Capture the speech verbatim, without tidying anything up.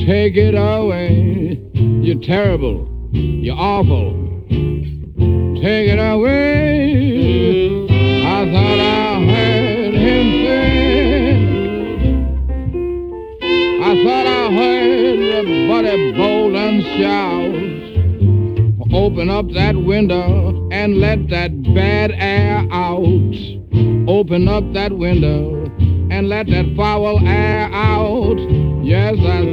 Take it away. You're terrible. You're awful. Take it away. I thought I heard him say. I thought I heard Buddy Bolden shout. Open up that window and let that bad air out. Open up that window and let that foul air out. Yes, I